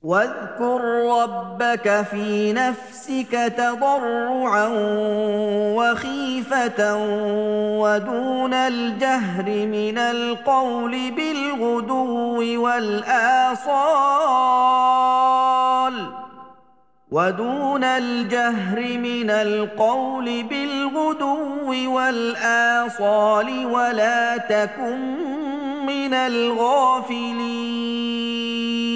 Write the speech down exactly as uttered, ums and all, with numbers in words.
واذكر ربك في نفسك تضرعا وخيفة ودون الجهر من القول بالغدو والآصال ودون الجهر من القول بالغدو والآصال ولا تكن من الغافلين